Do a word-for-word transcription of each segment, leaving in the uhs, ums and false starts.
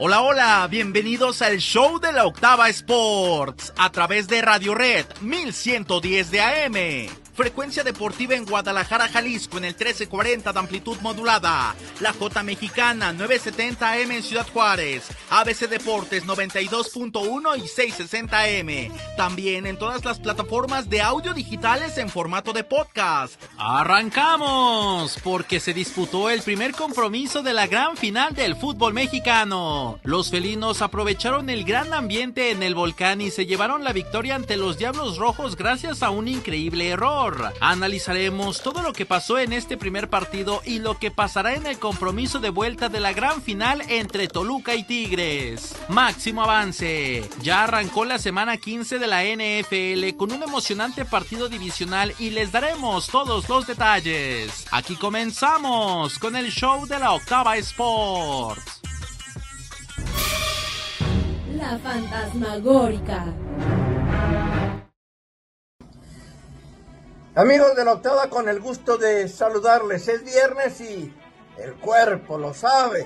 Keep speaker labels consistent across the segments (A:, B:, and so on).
A: Hola, hola, bienvenidos al show de la Octava Sports a través de Radio Red mil ciento diez de A M. Frecuencia deportiva en Guadalajara, Jalisco en el trece cuarenta de amplitud modulada. La J Mexicana novecientos setenta A M en Ciudad Juárez. A B C Deportes noventa y dos punto uno y seiscientos sesenta A M. También en todas las plataformas de audio digitales en formato de podcast. ¡Arrancamos! Porque se disputó el primer compromiso de la gran final del fútbol mexicano. Los felinos aprovecharon el gran ambiente en el volcán y se llevaron la victoria ante los Diablos Rojos gracias a un increíble error. Analizaremos todo lo que pasó en este primer partido y lo que pasará en el compromiso de vuelta de la gran final entre Toluca y Tigres. Máximo avance. Ya arrancó la semana quince de la N F L con un emocionante partido divisional y les daremos todos los detalles. Aquí comenzamos con el show de la Octava Sports.
B: La fantasmagórica.
C: Amigos de la Octava, con el gusto de saludarles. Es viernes y el cuerpo lo sabe.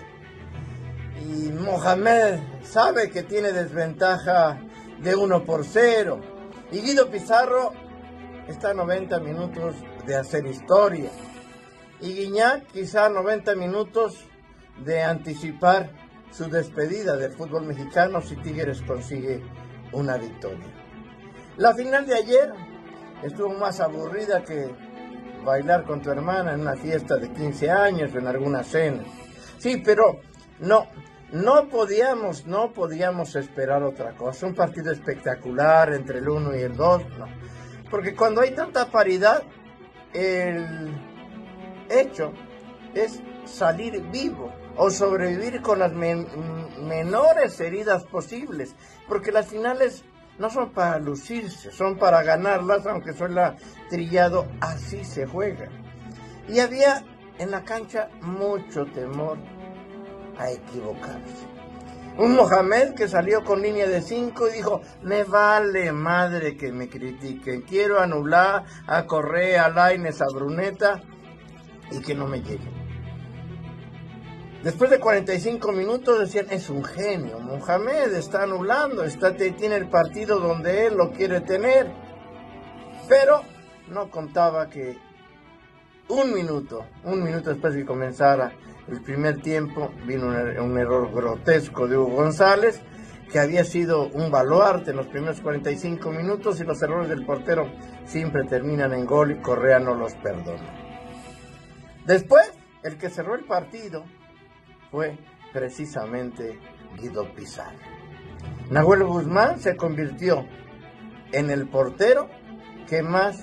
C: Y Mohamed sabe que tiene desventaja de uno por cero. Y Guido Pizarro está a noventa minutos de hacer historia. Y Guiñac quizá a noventa minutos de anticipar su despedida del fútbol mexicano si Tigres consigue una victoria. La final de ayer estuvo más aburrida que bailar con tu hermana en una fiesta de quince años o en alguna cena. Sí, pero no, no podíamos, no podíamos esperar otra cosa. Un partido espectacular entre el uno y el dos, no. Porque cuando hay tanta paridad, el hecho es salir vivo o sobrevivir con las men- menores heridas posibles. Porque las finales no son para lucirse, son para ganarlas, aunque suena trillado, así se juega. Y había en la cancha mucho temor a equivocarse. Un Mohamed que salió con línea de cinco y dijo: me vale madre que me critiquen, quiero anular a Correa, a Lainez, a Bruneta y que no me lleguen. Después de cuarenta y cinco minutos decían: es un genio, Mohamed está anulando, está, tiene el partido donde él lo quiere tener. Pero no contaba que un minuto, un minuto después de que comenzara el primer tiempo, vino un, un error grotesco de Hugo González, que había sido un baluarte en los primeros cuarenta y cinco minutos, y los errores del portero siempre terminan en gol y Correa no los perdona. Después, el que cerró el partido fue precisamente Guido Pizarro. Nahuel Guzmán se convirtió en el portero que más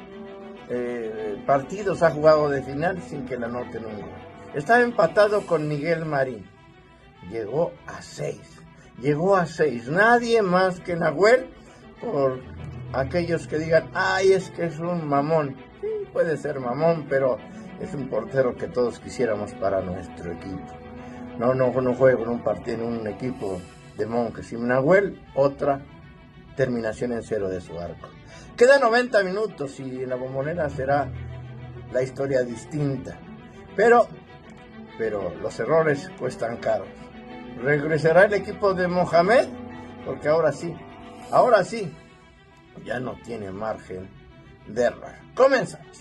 C: eh, partidos ha jugado de final sin que le anoten un gol. Estaba empatado con Miguel Marín. Llegó a seis. Llegó a seis. Nadie más que Nahuel, por aquellos que digan: ay, es que es un mamón. Sí, puede ser mamón, pero es un portero que todos quisiéramos para nuestro equipo. No, no, no juego en un partido, en un equipo de monjes. Y Nahuel, otra terminación en cero de su arco. Quedan noventa minutos y en la Bombonera será la historia distinta. Pero, pero los errores cuestan caros. ¿Regresará el equipo de Mohamed? Porque ahora sí, ahora sí, ya no tiene margen de error. Comenzamos.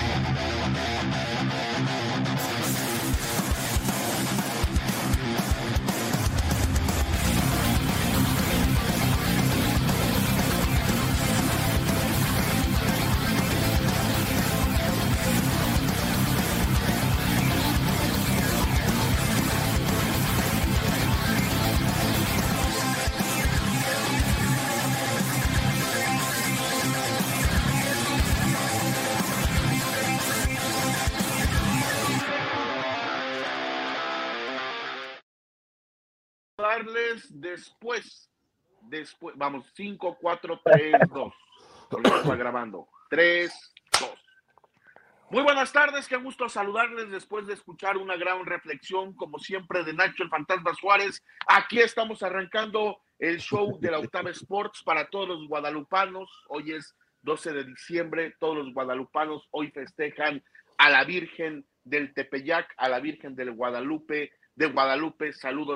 D: Darles después, después, vamos, cinco, cuatro, tres, dos. Porque está grabando. tres, dos. Muy buenas tardes, qué gusto saludarles después de escuchar una gran reflexión, como siempre, de Nacho el Fantasma Suárez. Aquí estamos arrancando el show de la Octava Sports para todos los guadalupanos. Hoy es doce de diciembre, todos los guadalupanos hoy festejan a la Virgen del Tepeyac, a la Virgen del Guadalupe, de Guadalupe. Saludos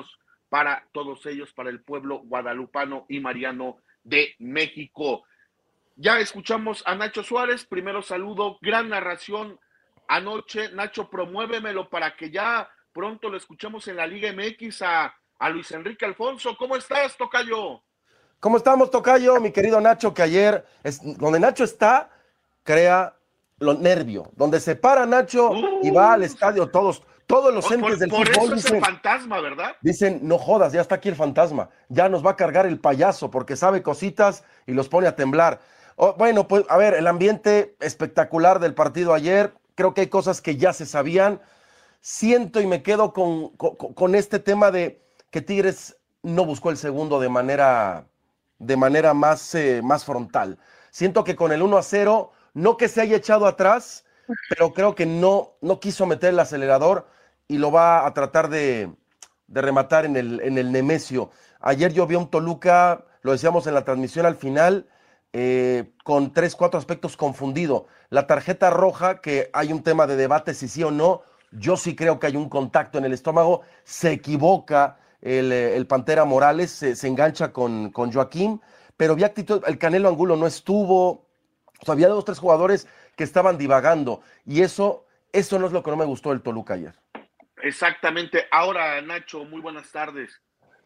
D: para todos ellos, para el pueblo guadalupano y mariano de México. Ya escuchamos a Nacho Suárez, primero saludo, gran narración anoche. Nacho, promuévemelo para que ya pronto lo escuchemos en la Liga M X a, a Luis Enrique Alfonso. ¿Cómo estás, tocayo?
E: ¿Cómo estamos, tocayo? Mi querido Nacho, que ayer, es, donde Nacho está, crea lo nervio. Donde se para Nacho uh, y va al estadio, todos, todos los entes del
D: por
E: fútbol
D: eso
E: dicen,
D: es el fantasma, ¿verdad?
E: Dicen, no jodas, ya está aquí el fantasma. Ya nos va a cargar el payaso porque sabe cositas y los pone a temblar. Oh, bueno, pues, a ver, el ambiente espectacular del partido ayer. Creo que hay cosas que ya se sabían. Siento y me quedo con, con, con este tema de que Tigres no buscó el segundo de manera, de manera más, eh, más frontal. Siento que con el uno a cero, no que se haya echado atrás, pero creo que no, no quiso meter el acelerador y lo va a tratar de, de rematar en el, en el Nemesio. Ayer yo vi a un Toluca, lo decíamos en la transmisión al final, Eh, con tres, cuatro aspectos confundido. La tarjeta roja, que hay un tema de debate si sí o no, yo sí creo que hay un contacto en el estómago, se equivoca el, el Pantera Morales, se, se engancha con, con Joaquín, pero vi actitud, el Canelo Angulo no estuvo, o sea, había dos, tres jugadores que estaban divagando, y eso, eso no es lo que no me gustó del Toluca ayer.
D: Exactamente. Ahora, Nacho, muy buenas tardes.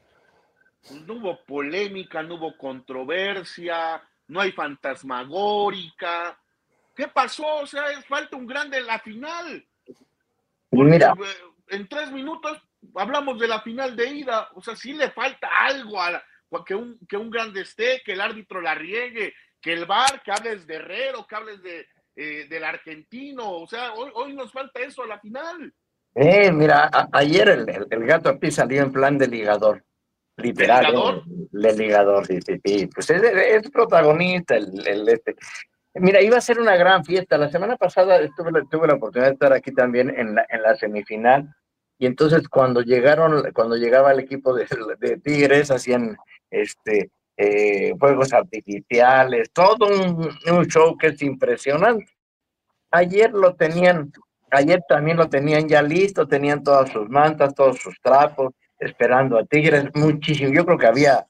D: No hubo polémica, no hubo controversia, no hay fantasmagórica. ¿Qué pasó? O sea, falta un grande en la final. Porque
F: Mira,
D: en tres minutos hablamos de la final de ida. O sea, sí le falta algo a la, que, un, que un grande esté, que el árbitro la riegue, que el V A R, que hables de Herrero, que hables de, eh, del argentino. O sea, hoy, hoy nos falta eso a la final.
F: eh, mira, a, ayer el, el, el gato aquí salió en plan de ligador. Literal,
D: ¿De ligador?
F: Eh, de ligador, sí, sí, sí. Pues es, es protagonista el, el este. Mira, iba a ser una gran fiesta. La semana pasada tuve, tuve la oportunidad de estar aquí también en la, en la semifinal. Y entonces cuando llegaron, cuando llegaba el equipo de, de Tigres, hacían este eh, fuegos artificiales, todo un, un show que es impresionante. Ayer lo tenían, ayer también lo tenían ya listo, tenían todas sus mantas, todos sus trapos, esperando a Tigres, muchísimo. Yo creo que había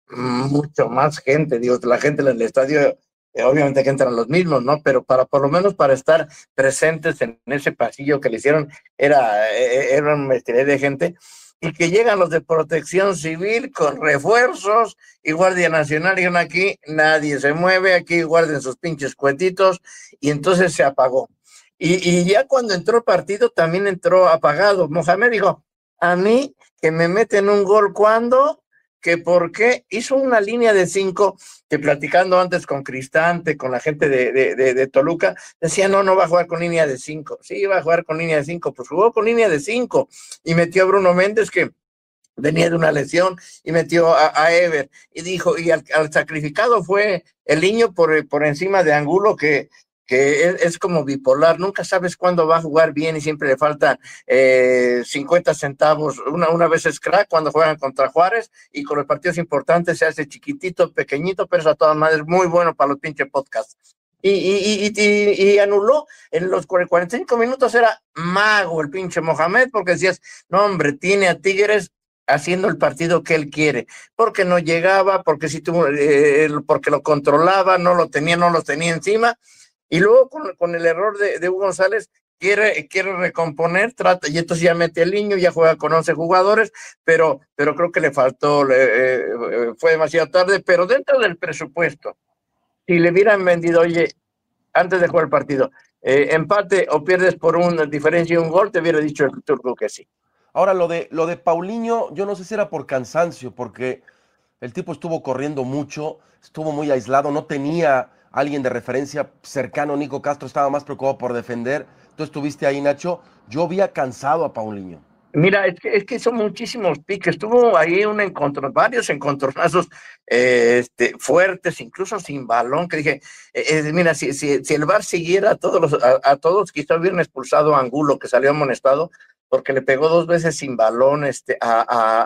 F: mucho más gente, digo, la gente en el estadio, eh, obviamente que entran los mismos, ¿no? Pero para, por lo menos para estar presentes en ese pasillo que le hicieron, era, eh, era una estiré de gente, y que llegan los de Protección Civil con refuerzos y Guardia Nacional, y aquí nadie se mueve, aquí guarden sus pinches cuetitos, y entonces se apagó. Y, y ya cuando entró el partido también entró apagado. Mohamed dijo, a mí que me meten un gol cuando, que por qué, hizo una línea de cinco, que platicando antes con Cristante, con la gente de, de, de, de Toluca, decía, no, no va a jugar con línea de cinco. Sí, va a jugar con línea de cinco, pues jugó con línea de cinco, y metió a Bruno Méndez, que venía de una lesión, y metió a, a Ever, y dijo, y al, al sacrificado fue el niño por, por encima de Angulo, que que es, es como bipolar, nunca sabes cuándo va a jugar bien y siempre le faltan eh, cincuenta centavos, una, una vez es crack cuando juegan contra Juárez, y con los partidos importantes se hace chiquitito, pequeñito, pero es a todas maneras muy bueno para los pinches podcasts. Y, y, y, y, y anuló en los cuarenta y cinco minutos, era mago el pinche Mohamed, porque decías, no hombre, tiene a Tigres haciendo el partido que él quiere, porque no llegaba, porque si tuvo, eh, porque lo controlaba, no lo tenía, no lo tenía encima. Y luego con, con el error de, de Hugo González quiere, quiere recomponer, trata, y entonces ya mete el niño, ya juega con once jugadores, pero, pero creo que le faltó, le, eh, fue demasiado tarde, pero dentro del presupuesto, si le hubieran vendido, oye, antes de jugar el partido, eh, empate o pierdes por una diferencia y un gol, te hubiera dicho el turco que sí.
E: Ahora, lo de, lo de Paulinho, yo no sé si era por cansancio, porque el tipo estuvo corriendo mucho, estuvo muy aislado, no tenía alguien de referencia cercano. Nico Castro estaba más preocupado por defender. Tú estuviste ahí, Nacho. Yo había cansado a Paulinho.
F: Mira, es que, es que son muchísimos piques. Tuvo ahí un encontro, varios encontronazos eh, este, fuertes, incluso sin balón, que dije, eh, mira, si, si, si el V A R siguiera a todos, los, a, a todos, quizá hubieran expulsado a Angulo, que salió amonestado, porque le pegó dos veces sin balón este, a,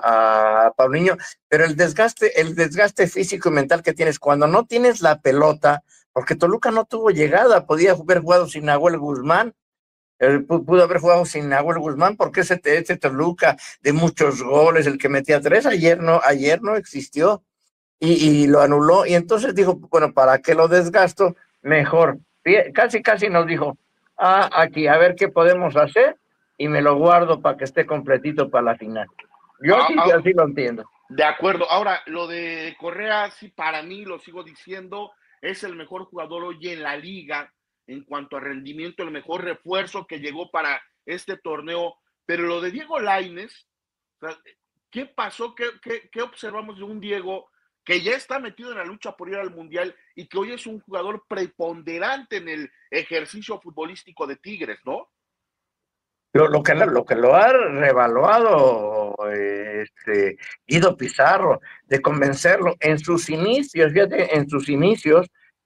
F: a, a Paulinho, pero el desgaste, el desgaste físico y mental que tienes cuando no tienes la pelota, porque Toluca no tuvo llegada, podía haber jugado sin Nahuel Guzmán, Eh, pudo haber jugado sin Nahuel Guzmán, porque ese, ese Toluca de muchos goles, el que metía tres, ayer no, ayer no existió y, y lo anuló. Y entonces dijo, bueno, ¿para qué lo desgasto? Mejor. Casi, casi nos dijo, ah, aquí, a ver qué podemos hacer y me lo guardo para que esté completito para la final. Yo
D: Ah,
F: sí,
D: ah,
F: así lo entiendo.
D: De acuerdo. Ahora, lo de Correa, sí, para mí, lo sigo diciendo, es el mejor jugador hoy en la liga en cuanto a rendimiento, el mejor refuerzo que llegó para este torneo. Pero lo de Diego Lainez, o sea, ¿qué pasó? ¿Qué, qué, ¿Qué observamos de un Diego que ya está metido en la lucha por ir al Mundial y que hoy es un jugador preponderante en el ejercicio futbolístico de Tigres, ¿no?
F: Lo, lo, que, lo que lo ha revaluado este, Guido Pizarro, de convencerlo en sus inicios, fíjate, en sus inicios,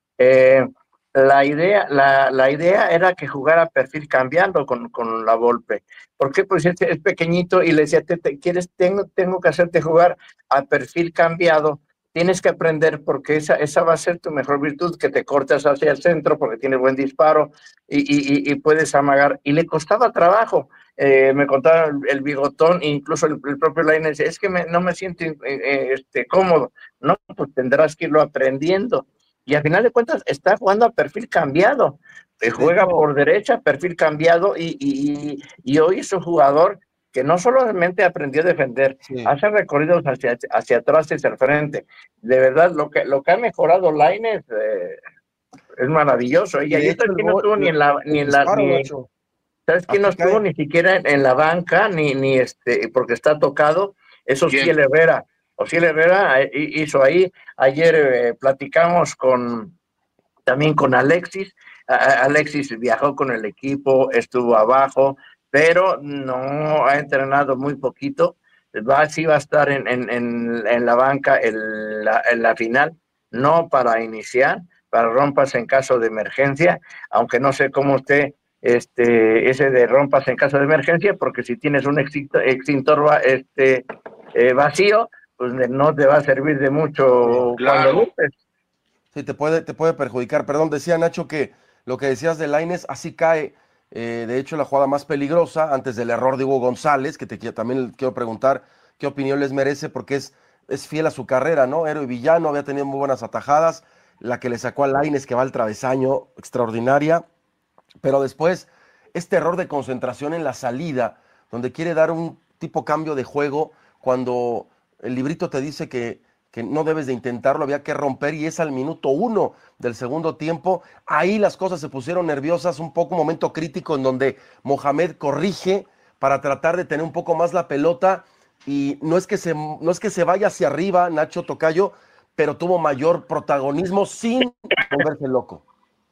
F: eh, la idea, la, la idea era que jugara perfil cambiando con, con la Volpe. ¿Por qué? Pues es, es pequeñito y le decía, te, te, ¿quieres? Tengo, tengo que hacerte jugar a perfil cambiado. Tienes que aprender porque esa, esa va a ser tu mejor virtud, que te cortas hacia el centro porque tienes buen disparo y, y, y puedes amagar. Y le costaba trabajo. Eh, me contaba el, el bigotón, incluso el, el propio Lainez, es que me, no me siento eh, este, cómodo. No, pues tendrás que irlo aprendiendo. Y al final de cuentas está jugando a perfil cambiado. Eh, juega por derecha, perfil cambiado, y, y, y hoy es un jugador que no solamente aprendió a defender, sí, hace recorridos hacia, hacia atrás y hacia el frente. De verdad, lo que, lo que ha mejorado Lainez eh, es maravilloso. Y ayer que no estuvo ni en la... Ni en la ni, ¿sabes quién no estuvo ni siquiera en, en la banca? Ni, ni este, porque está tocado. Eso sí, el Herrera. Osiel Herrera hizo ahí. Ayer eh, platicamos con también con Alexis. A, Alexis viajó con el equipo, estuvo abajo, pero no ha entrenado muy poquito. Va, sí va a estar en, en, en, en la banca en la, en la final, no para iniciar, para rompas en caso de emergencia, aunque no sé cómo esté este, ese de rompas en caso de emergencia, porque si tienes un extintor este, eh, vacío, pues no te va a servir de mucho, sí, claro, cuando luces.
E: Sí, te puede, te puede perjudicar. Perdón, decía Nacho que lo que decías de Lainez, así cae, eh, de hecho, la jugada más peligrosa, antes del error de Hugo González, que te también quiero preguntar qué opinión les merece, porque es, es fiel a su carrera, ¿no? Héroe y villano, había tenido muy buenas atajadas, la que le sacó a Lainez, que va al travesaño, extraordinaria, pero después, este error de concentración en la salida, donde quiere dar un tipo cambio de juego, cuando el librito te dice que, que no debes de intentarlo, había que romper, y es al minuto uno del segundo tiempo. Ahí las cosas se pusieron nerviosas, un poco un momento crítico en donde Mohamed corrige para tratar de tener un poco más la pelota, y no es que se, no es que se vaya hacia arriba Nacho Tocayo, pero tuvo mayor protagonismo sin volverse loco.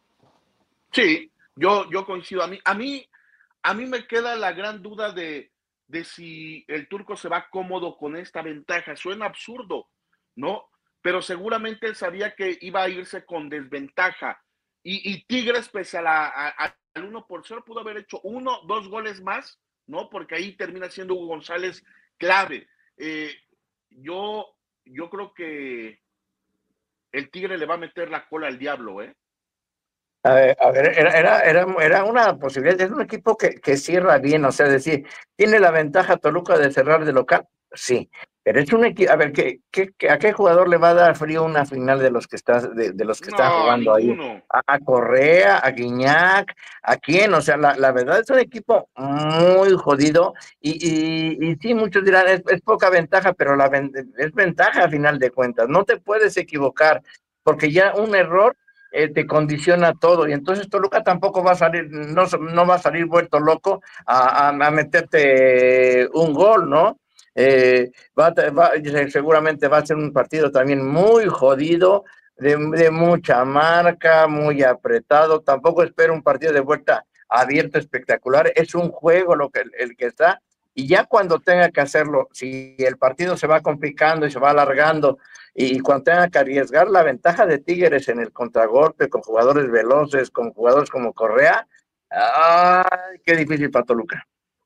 D: Sí, yo, yo coincido. A mí, a mí, a mí me queda la gran duda de, de si el turco se va cómodo con esta ventaja. Suena absurdo, ¿no? Pero seguramente él sabía que iba a irse con desventaja. Y, y Tigres, pese a la, a, al uno por cero, pudo haber hecho uno, dos goles más, ¿no? Porque ahí termina siendo Hugo González clave. Eh, yo, yo creo que el Tigre le va a meter la cola al diablo, ¿eh?
F: A ver, a ver era, era, era, era una posibilidad. Es un equipo que, que cierra bien, o sea, es decir, ¿tiene la ventaja Toluca de cerrar de local? Sí, pero es un equipo. A ver, ¿qué, qué, ¿a qué jugador le va a dar frío una final de los que está, de, de los que no, están jugando ahí? A, a Correa, a Guiñac, ¿a quién? O sea, la, la verdad es un equipo muy jodido, y, y, y sí, muchos dirán, es, es poca ventaja, pero la, es ventaja a final de cuentas. No te puedes equivocar, porque ya un error Eh, te condiciona todo, y entonces Toluca tampoco va a salir, no, no va a salir vuelto loco a, a, a meterte un gol, ¿no? Eh, va, va, seguramente va a ser un partido también muy jodido, de, de mucha marca, muy apretado. Tampoco espero un partido de vuelta abierto espectacular, es un juego lo que, el que está, y ya cuando tenga que hacerlo, si el partido se va complicando y se va alargando, y cuando tenga que arriesgar, la ventaja de Tigres en el contragolpe, con jugadores veloces, con jugadores como Correa, ¡ay, qué difícil para Toluca!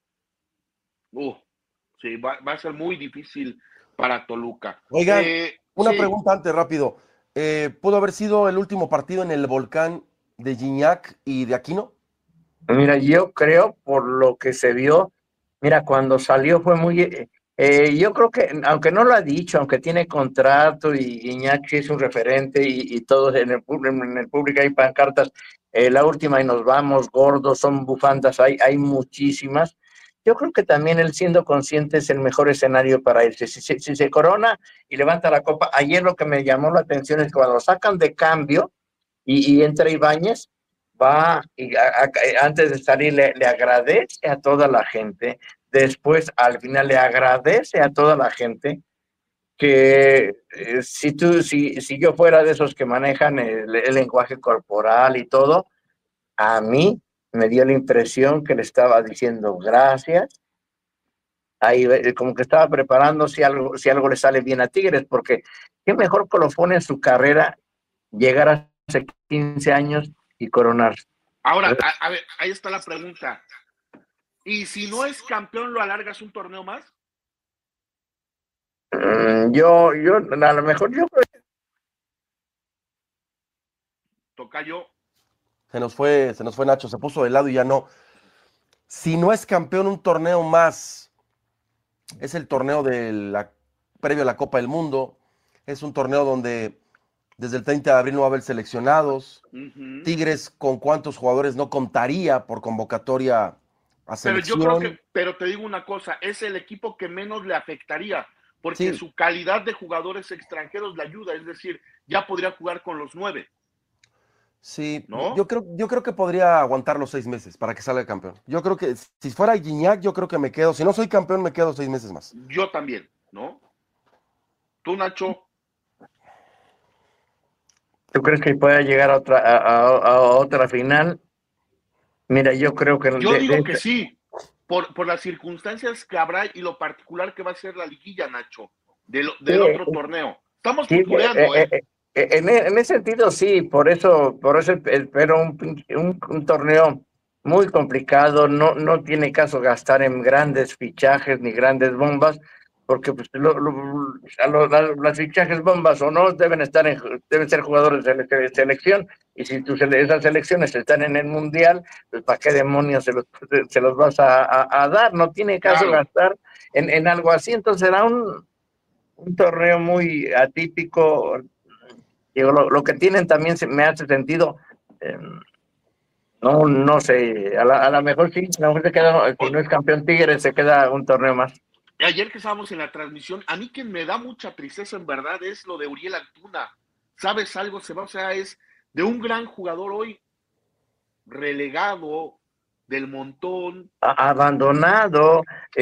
D: Uh, sí, va, va a ser muy difícil para Toluca.
E: Oigan, eh, una sí. pregunta antes, rápido. Eh, ¿Pudo haber sido el último partido en el Volcán de Gignac y de Aquino?
F: Mira, yo creo por lo que se vio, mira, cuando salió fue muy, eh, eh, yo creo que, aunque no lo ha dicho, aunque tiene contrato y Iñaki sí es un referente y, y todos en el, en el público hay pancartas, eh, la última y nos vamos, gordos, son bufandas, hay, hay muchísimas. Yo creo que también él siendo consciente es el mejor escenario para él. Si, si, si, si se corona y levanta la copa, ayer lo que me llamó la atención es que cuando lo sacan de cambio y, y entra Ibáñez, va y a, a, antes de salir le, le agradece a toda la gente, después al final le agradece a toda la gente que eh, si tú, si, si yo fuera de esos que manejan el, el lenguaje corporal y todo, a mí me dio la impresión que le estaba diciendo gracias, ahí como que estaba preparando si algo, si algo le sale bien a Tigres, porque qué mejor colofón en su carrera llegar a hace quince años y coronarse.
D: Ahora, a, a ver, ahí está la pregunta. ¿Y si no es campeón, lo alargas un torneo más?
F: Mm, yo, yo, a lo mejor yo creo que...
D: Tocayo.
E: Se nos fue, se nos fue Nacho, se puso de lado y ya no. Si no es campeón, un torneo más. Es el torneo de la, previo a la Copa del Mundo. Es un torneo donde desde el treinta de abril no va a haber seleccionados. Uh-huh. Tigres, ¿con cuántos jugadores no contaría por convocatoria a selección?
D: Pero yo creo que, pero te digo una cosa, es el equipo que menos le afectaría, porque sí, su calidad de jugadores extranjeros le ayuda, es decir, ya podría jugar con los nueve.
E: Sí, ¿no? yo, creo, yo creo que podría aguantar los seis meses para que salga campeón. Yo creo que si fuera Gignac, yo creo que me quedo, si no soy campeón, me quedo seis meses más.
D: Yo también, ¿no? ¿Tú, Nacho?
F: ¿Tú crees que pueda llegar a otra, a, a, a otra final? Mira, yo creo que...
D: Yo de, digo de... que sí, por, por las circunstancias que habrá y lo particular que va a ser la liguilla, Nacho, del, del sí, otro torneo. Estamos sí, futboleando, ¿eh? eh,
F: eh En, en ese sentido, sí, por eso, por eso espero un, un, un torneo muy complicado, no, no tiene caso gastar en grandes fichajes ni grandes bombas, porque pues, lo, lo, a lo, a las fichajes bombas o no deben estar en, deben ser jugadores de, de selección, y si tus, esas selecciones están en el mundial, pues para qué demonios se los, se los vas a, a, a dar, no tiene caso claro. gastar en, en algo así, entonces será un, un torneo muy atípico. Digo, lo, lo que tienen también se, me hace sentido, eh, no no sé, a la, a la mejor sí, a lo mejor se queda, si no es campeón Tigres, se queda un torneo más.
D: Ayer que estábamos en la transmisión, a mí que me da mucha tristeza en verdad es lo de Uriel Antuna. ¿Sabes algo? Se va, o sea, es de un gran jugador hoy relegado del montón.
F: Abandonado,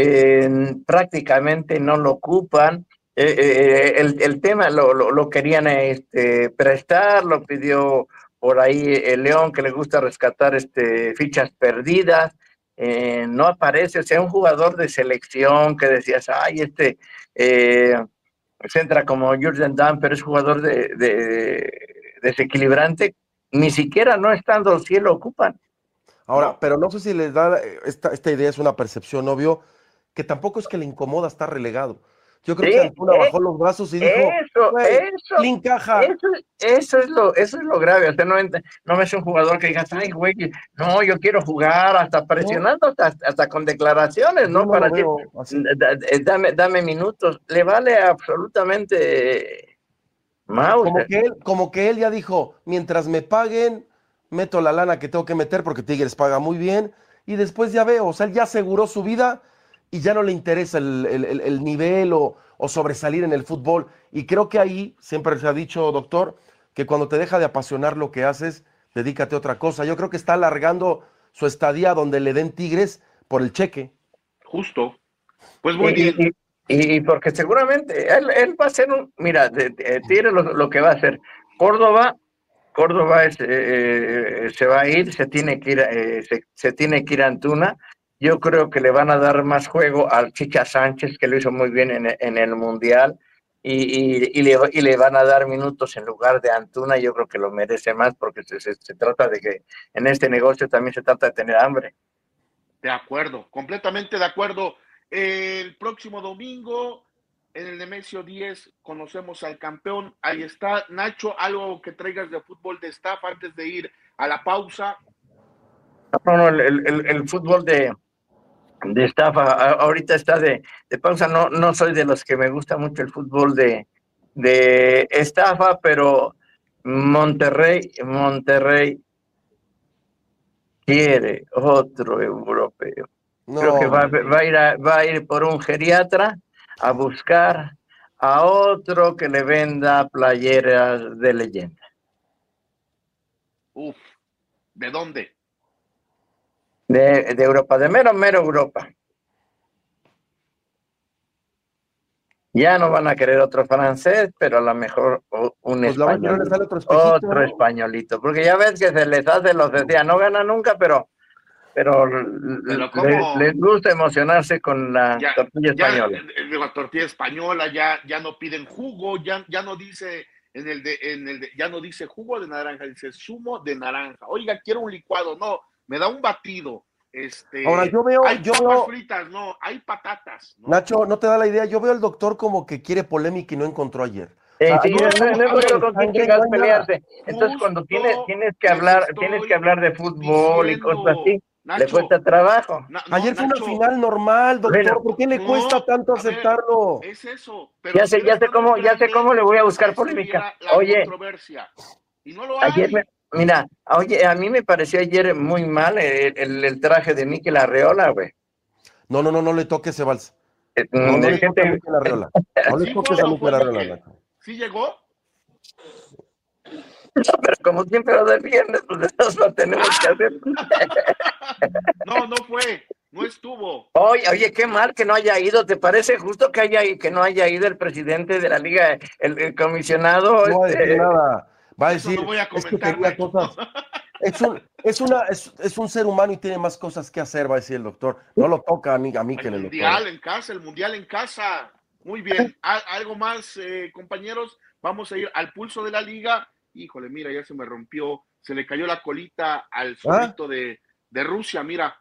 F: eh, prácticamente no lo ocupan. Eh, eh, el, el tema lo, lo, lo querían este, prestar, lo pidió por ahí el León, que le gusta rescatar este, fichas perdidas. Eh, no aparece, o sea, un jugador de selección que decías, ay, este eh, se entra como Jurgen Damm, pero es jugador de, de, de desequilibrante, ni siquiera no estando sí lo ocupan.
E: Ahora, no. pero no sé si les da, esta, esta idea es una percepción, obvio, que tampoco es que le incomoda estar relegado. Yo creo sí, que Antuna eh, bajó los brazos y dijo,
F: eso, eso,
E: le encaja.
F: Eso, eso, es lo, eso es lo grave. O sea, no, no es un jugador que digas, ay, güey, no, yo quiero jugar, hasta presionando, no. hasta, hasta con declaraciones, ¿no?
E: no
F: Para decir, dame, dame minutos. Le vale absolutamente mouse.
E: Como que, él, como que él ya dijo, mientras me paguen, meto la lana que tengo que meter porque Tigres paga muy bien y después ya veo, o sea, él ya aseguró su vida y ya no le interesa el, el, el nivel o, o sobresalir en el fútbol. Y creo que ahí, siempre se ha dicho, doctor, que cuando te deja de apasionar lo que haces, dedícate a otra cosa. Yo creo que está alargando su estadía donde le den Tigres por el cheque.
D: Justo. Pues muy
F: y,
D: bien.
F: Y, y porque seguramente él, él va a ser un, mira, de, de, Tigres lo, lo que va a hacer. Córdoba, Córdoba es, eh, se va a ir, se tiene que ir, eh, se, se tiene que ir a Antuna. Yo creo que le van a dar más juego al Chicha Sánchez, que lo hizo muy bien en, en el Mundial, y, y, y, le, y le van a dar minutos en lugar de Antuna. Yo creo que lo merece más, porque se, se, se trata de que en este negocio también se trata de tener hambre.
D: De acuerdo, completamente de acuerdo. El próximo domingo, en el Nemesio diez, conocemos al campeón. Ahí está. Nacho, algo que traigas de fútbol de staff antes de ir a la pausa.
F: No, no, el, el, el fútbol de, de estafa ahorita está de, de pausa. No, no soy de los que me gusta mucho el fútbol de, de estafa, pero Monterrey, Monterrey quiere otro europeo.
E: No,
F: Creo que va, va, a ir a, va a ir por un geriatra a buscar a otro que le venda playeras de leyenda.
D: Uf, ¿de dónde?
F: De, de Europa, de mero, mero Europa. Ya no van a querer otro francés, pero a lo mejor un
E: pues
F: español.
E: Otro, espejito,
F: otro
E: ¿no?
F: españolito, porque ya ves que se les hace los decía, no gana nunca, pero pero,
D: pero
F: les, les gusta emocionarse con la
D: ya,
F: tortilla española.
D: Ya, la tortilla española, ya, ya no piden jugo, ya, ya no dice en el de, en el de, ya no dice jugo de naranja, dice zumo de naranja. Oiga, quiero un licuado, no, me da un batido. Este,
E: Ahora yo veo,
D: hay
E: yo
D: papas
E: veo,
D: fritas, no, hay patatas. ¿no?
E: Nacho, no te da la idea, yo veo al doctor como que quiere polémica y no encontró ayer.
F: Sí,
E: o sea,
F: sí,
E: no,
F: no, no, no, no, con quién chingados pelearse. Entonces,
D: Justo
F: cuando tienes, tienes que hablar, tienes que hablar de fútbol y cosas así, Nacho, le cuesta trabajo.
D: Na, no,
E: ayer fue
D: Nacho,
E: una final normal, doctor, bueno, ¿por qué le
D: no,
E: cuesta tanto aceptarlo?
D: Ver, es eso. Pero
F: ya sé, ya sé cómo, ya sé cómo le voy a buscar polémica. Oye,
D: y no lo hay.
F: Ayer me, mira, oye, a mí me pareció ayer muy mal el, el, el traje de Mikel Arreola, güey.
E: No, no, no, no le toques ese vals.
F: Eh,
E: no, no
F: le
E: toques a Mikel Arreola. No le
D: ¿Sí
E: toques a Mikel Arreola.
D: ¿Sí llegó?
F: No, pero como siempre lo del viernes, pues eso lo tenemos que hacer.
D: No, no fue, no estuvo.
F: Oye, oye, qué mal que no haya ido. ¿Te parece justo que haya que no haya ido el presidente de la liga, el, el comisionado?
E: No va a decir
F: este...
E: nada. Va a decir,
D: no voy a
E: es que
D: comentar,
E: tenía cosas. Es un, es, una, es, es un ser humano y tiene más cosas que hacer, va a decir el doctor. No lo toca a mí, a mí que
D: el
E: el
D: mundial
E: doctor.
D: en casa, el mundial en casa. Muy bien. ¿Algo más, eh, compañeros? Vamos a ir al pulso de la liga. Híjole, mira, ya se me rompió, se le cayó la colita al zorrito ¿Ah? de, de Rusia, mira.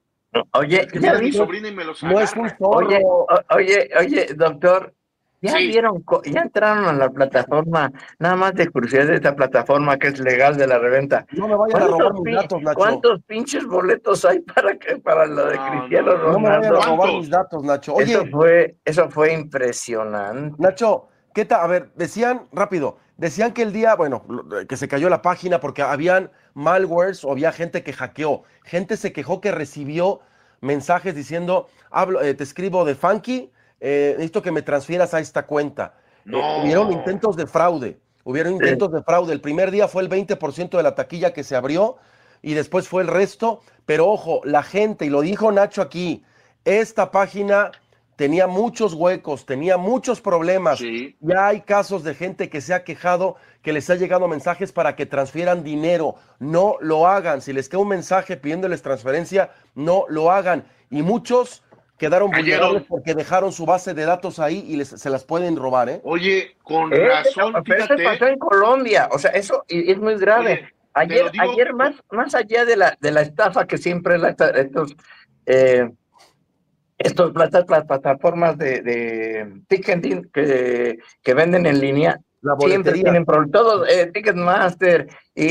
F: Oye,
D: es que mira mi sobrina y me los
E: no es un
F: oye, oye, oye, doctor, ¿ya sí. vieron, ya entraron a la plataforma, nada más de curiosidad de esta plataforma que es legal de la reventa?
E: No me vayan a robar mis datos, Nacho.
F: ¿Cuántos pinches boletos hay para que para lo de no, Cristiano no, Ronaldo?
E: No me vayan a robar mis datos, Nacho. Oye,
F: eso fue, eso fue impresionante.
E: Nacho, ¿qué tal? A ver, decían, rápido, decían que el día, bueno, que se cayó la página porque habían malwares o había gente que hackeó. Gente se quejó que recibió mensajes diciendo, hablo, eh, te escribo de Funky, eh, necesito que me transfieras a esta cuenta.
D: No.
E: Eh, hubieron intentos de fraude, hubieron intentos de fraude. El primer día fue el veinte por ciento de la taquilla que se abrió y después fue el resto. Pero ojo, la gente, y lo dijo Nacho aquí, esta página tenía muchos huecos, tenía muchos problemas.
D: Sí.
E: Ya hay casos de gente que se ha quejado, que les ha llegado mensajes para que transfieran dinero. No lo hagan. Si les queda un mensaje pidiéndoles transferencia, no lo hagan. Y muchos quedaron vulnerables porque dejaron su base de datos ahí y les, se las pueden robar, ¿eh?
D: Oye, con
F: eh,
D: razón,
F: pero
D: fíjate.
F: Eso pasó en Colombia, o sea, eso es muy grave. Oye, ayer, digo, ayer más, más allá de la, de la estafa que siempre la, estos... Eh, Estos las plataformas de, de ticketing que, que venden en línea siempre tienen problemas. Todos, eh, Ticketmaster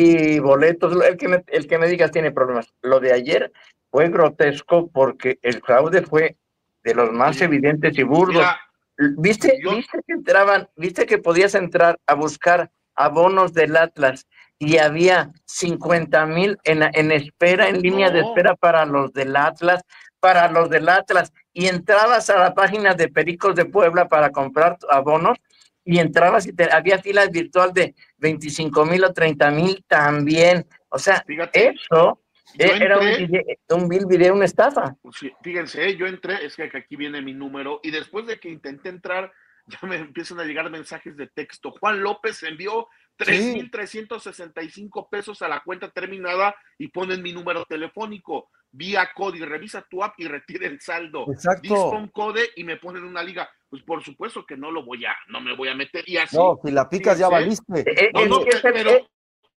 F: y boletos, el que, me, el que me digas tiene problemas. Lo de ayer fue grotesco porque el fraude fue de los más evidentes y burdos. Mira, ¿Viste, yo... ¿Viste que entraban, viste que podías entrar a buscar abonos del Atlas y había cincuenta mil en, en espera, en línea no. de espera para los del Atlas? para los del Atlas, y entrabas a la página de Pericos de Puebla para comprar abonos, y entrabas y te, había filas virtual de veinticinco mil o treinta mil también. O sea, fíjate, eso era entré, un, un vil video, una estafa.
D: Fíjense, yo entré, es que aquí viene mi número, y después de que intenté entrar, ya me empiezan a llegar mensajes de texto. Juan López envió tres mil trescientos sesenta y cinco pesos a la cuenta terminada y ponen mi número telefónico. Vía Cody, revisa tu app y retira el saldo.
E: Exacto.
D: Dispon Code y me ponen una liga. Pues por supuesto que no lo voy a, no me voy a meter. Y así.
E: No, si la picas ya valiste.
F: Eh,
D: no, no,
F: es,
D: pero.
F: Es,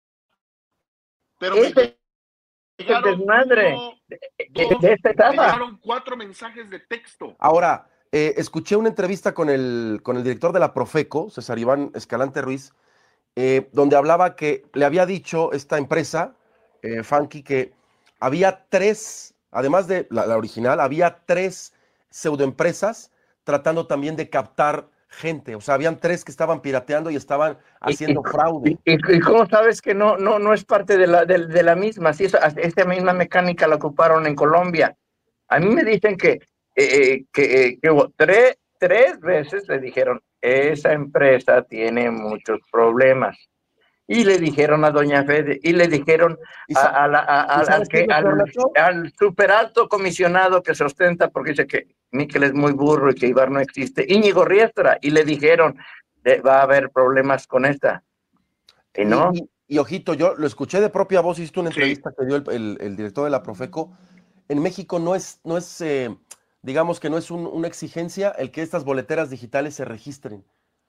D: pero
F: es,
D: me
F: es el desmadre
D: uno,
F: de,
D: dos,
F: de esta etapa.
D: Me llegaron cuatro mensajes de texto.
E: Ahora, eh, escuché una entrevista con el, con el director de la Profeco, César Iván Escalante Ruiz, eh, donde hablaba que le había dicho esta empresa, eh, Funky, que había tres, además de la, la original, había tres pseudoempresas tratando también de captar gente. O sea, habían tres que estaban pirateando y estaban haciendo
F: ¿Y, y,
E: fraude.
F: Y, y, y cómo sabes que no, no, no es parte de la, de, de la misma? Si eso, esta misma mecánica la ocuparon en Colombia. A mí me dicen que, eh, que, eh, que hubo tres, tres veces le dijeron, esa empresa tiene muchos problemas. Y le dijeron a doña Fede, y le dijeron a, a la, a, a, al, que, al, al super alto comisionado que se ostenta, porque dice que Miquel es muy burro y que Ibar no existe, Íñigo Riestra, y le dijeron, va a haber problemas con esta. Y no.
E: Y, y, y ojito, yo lo escuché de propia voz, hiciste una
D: Sí.
E: entrevista que dio el, el, el director de la Profeco. En México no es, no es eh, digamos que no es un, una exigencia el que estas boleteras digitales se registren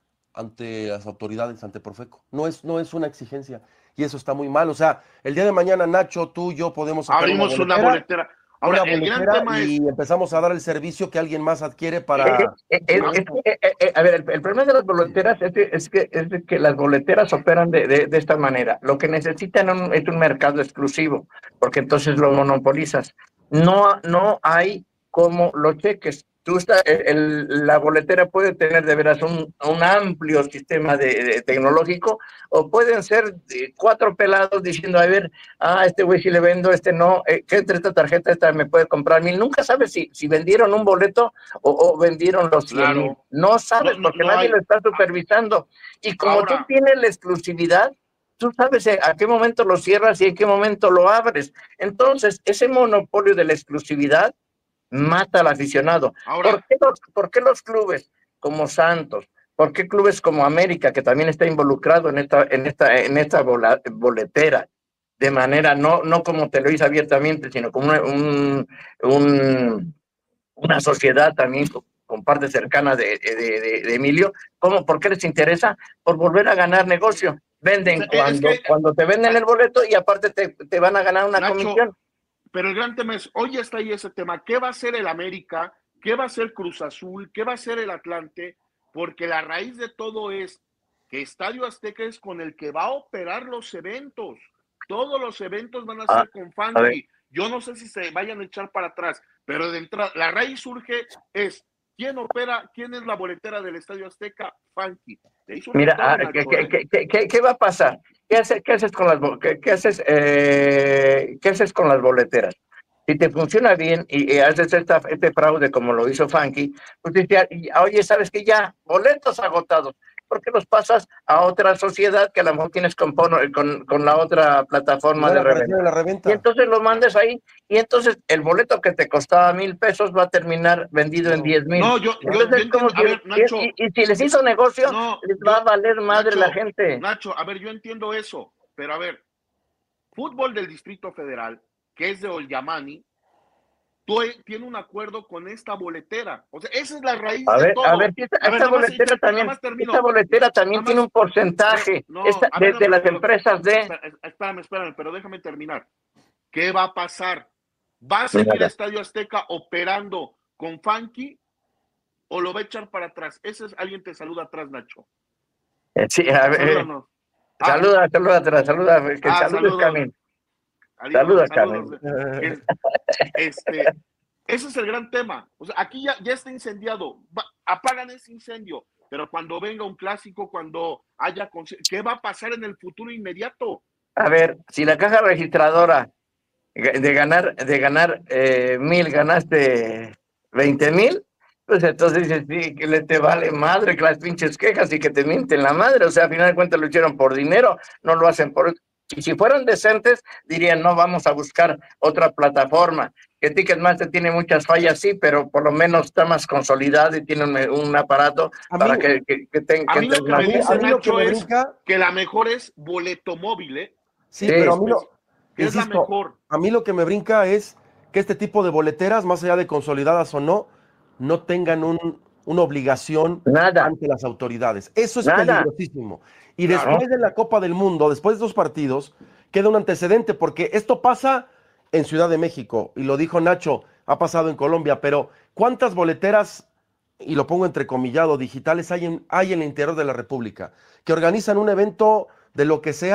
E: ante las autoridades, ante Profeco. No es, no es una exigencia y eso está muy mal. O sea, el día de mañana, Nacho, tú y yo podemos sacar
D: Abrimos
E: una
D: una
E: boletera,
D: boletera. Ahora,
E: una
D: el gran
E: boletera
D: tema
E: y
D: es...
E: empezamos a dar el servicio que alguien más adquiere para...
F: Eh, eh, eh, es que, eh, eh, a ver, el, el problema de las boleteras es que, es que, es de que las boleteras operan de, de, de esta manera. Lo que necesitan un, es un mercado exclusivo, porque entonces lo monopolizas. No, no hay como lo cheques. Tú está, el, la boletera puede tener de veras un, un amplio sistema de, de tecnológico, o pueden ser cuatro pelados diciendo, a ver, ah, este güey sí le vendo, este no, eh, que entre esta tarjeta, esta me puede comprar mil. Nunca sabes si, si vendieron un boleto o, o vendieron los cien
D: Claro.
F: mil. No sabes,
D: No, no,
F: porque
D: no
F: nadie
D: hay.
F: lo está supervisando. Y como
D: Ahora,
F: tú tienes la exclusividad, tú sabes a qué momento lo cierras y en qué momento lo abres. Entonces, ese monopolio de la exclusividad mata al aficionado.
D: Ahora,
F: ¿Por qué los, por qué los clubes como Santos? ¿Por qué clubes como América, que también está involucrado en esta, en esta, en esta bola, boletera, de manera no, no como te lo hice abiertamente, sino como un, un, una sociedad también con, con parte cercana de, de, de, de Emilio? ¿Cómo? ¿Por qué les interesa? Por volver a ganar negocio. Venden
D: es
F: cuando,
D: que-
F: cuando te venden el boleto y aparte te, te van a ganar una
D: Nacho,
F: comisión.
D: pero el gran tema es, hoy está ahí ese tema, ¿qué va a hacer el América? ¿Qué va a hacer Cruz Azul? ¿Qué va a hacer el Atlante? Porque la raíz de todo es que Estadio Azteca es con el que va a operar los eventos. Todos los eventos van a
F: Ah,
D: ser con Funky. Yo no sé si se vayan a echar para atrás, pero de entrada, la raíz surge es, ¿quién opera? ¿Quién es la boletera del Estadio Azteca? Funky.
F: Mira, ah, ¿qué, qué, qué, qué, ¿qué va a pasar? ¿Qué haces, qué haces con las qué, qué haces, eh, qué haces con las boleteras? Si te funciona bien y, y haces esta, este fraude como lo hizo Funky, pues dices, oye, ¿sabes qué? Ya, boletos agotados. ¿Por qué los pasas a otra sociedad que a lo mejor tienes con, con, con la otra plataforma de reventa?
E: La reventa?
F: Y entonces lo mandes ahí, y entonces el boleto que te costaba mil pesos va a terminar vendido no, en diez mil.
D: No, yo, yo, yo entiendo,
F: si,
D: a ver, Nacho.
F: Y, y, y si les hizo negocio,
D: no,
F: les
D: yo,
F: va a valer madre
D: Nacho,
F: la gente.
D: Nacho, a ver, yo entiendo eso, pero a ver, Fútbol del Distrito Federal, que es de Ollamani, tiene un acuerdo con esta boletera. O sea, esa es la raíz
F: a
D: de
F: ver,
D: todo.
F: A ver, esta,
D: a ver,
F: esta boletera también, esta boletera también tiene un porcentaje no, no, esta, ver, de, de las pero, empresas de...
D: Espérame, espérame, pero déjame terminar. ¿Qué va a pasar? ¿Va a seguir el Estadio Azteca operando con Funky o lo va a echar para atrás? Ese es, alguien te saluda atrás, Nacho.
F: Sí, a ver.
D: Salúdanos.
F: Saluda, ah, saluda atrás, saluda, que
D: ah,
F: saludos, Carmen.
D: Adiós,
F: saluda,
D: saludos,
F: Carmen.
D: Este, ese es el gran tema. O sea, aquí ya, ya está incendiado. Va, apagan ese incendio. Pero cuando venga un clásico, cuando haya... ¿Qué va a pasar en el futuro inmediato?
F: A ver, si la caja registradora de ganar, de ganar eh, mil, ganaste veinte mil, pues entonces dices, sí, que le te vale madre que las pinches quejas y que te mienten la madre. O sea, al final de cuentas lo hicieron por dinero, no lo hacen por... Y si fueran decentes, dirían, no, vamos a buscar otra plataforma. Que Ticketmaster tiene muchas fallas, sí, pero por lo menos está más consolidado y tiene un, un aparato
E: a
F: para
E: mí,
F: que, que, que tenga...
D: A mí lo que me dice Nacho
E: que me
D: es
E: brinca...
D: que la mejor es boleto móvil, ¿eh?
E: Sí, sí, pero a mí, lo,
D: que
E: insisto,
D: es la mejor.
E: A mí lo que me brinca es que este tipo de boleteras, más allá de consolidadas o no, no tengan un, una obligación
F: Nada.
E: ante las autoridades. Eso es
F: Nada.
E: peligrosísimo. Y
F: Claro.
E: después de la Copa del Mundo, después de estos partidos, queda un antecedente, porque esto pasa en Ciudad de México, y lo dijo Nacho, ha pasado en Colombia, pero ¿cuántas boleteras, y lo pongo entrecomillado, digitales hay en, hay en el interior de la República, que organizan un evento de lo que sea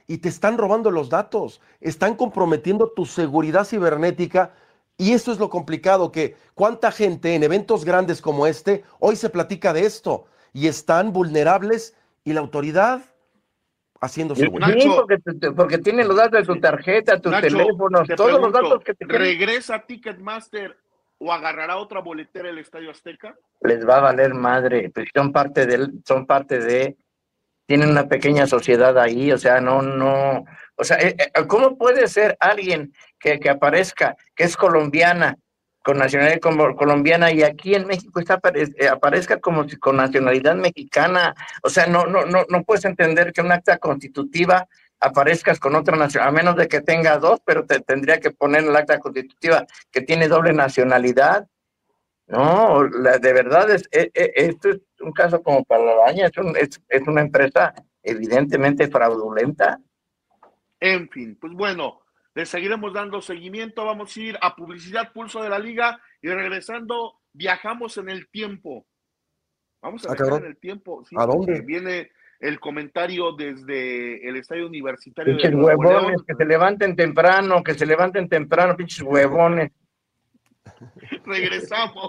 E: y te están robando los datos, están comprometiendo tu seguridad cibernética. Y esto es lo complicado, que cuánta gente en eventos grandes como este, hoy se platica de esto, y están vulnerables, y la autoridad haciéndose
F: Sí,
E: buena.
F: porque, porque tiene los datos de tu tarjeta, tus
D: Nacho,
F: teléfonos,
D: te
F: todos
D: pregunto,
F: los datos que te quieren.
D: ¿regresa Ticketmaster o agarrará otra boletera el Estadio Azteca?
F: Les va a valer madre, pues son parte de, son parte de, tienen una pequeña sociedad ahí, o sea, no, no, o sea, ¿cómo puede ser alguien que, que aparezca, que es colombiana, con nacionalidad como colombiana, y aquí en México está, aparezca como si con nacionalidad mexicana? O sea, no, no, no, no puedes entender que un acta constitutiva aparezcas con otra nacionalidad, a menos de que tenga dos, pero te tendría que poner en el acta constitutiva que tiene doble nacionalidad. No, la, de verdad, es, es, es, esto es un caso como para la baña, es, un, es, es una empresa evidentemente fraudulenta.
D: En fin, pues bueno, le seguiremos dando seguimiento, vamos a ir a publicidad, pulso de la liga, y regresando, viajamos en el tiempo. Vamos a
E: Ah,
D: viajar
E: cabrón.
D: en el tiempo. Sí,
E: ¿A dónde?
D: viene el comentario desde el Estadio Universitario
F: Pinches
D: de Nuevo
F: huevones,
D: León.
F: que se levanten temprano, que se levanten temprano, pinches huevones.
D: Regresamos.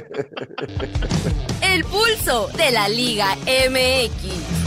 B: El pulso de la Liga M X.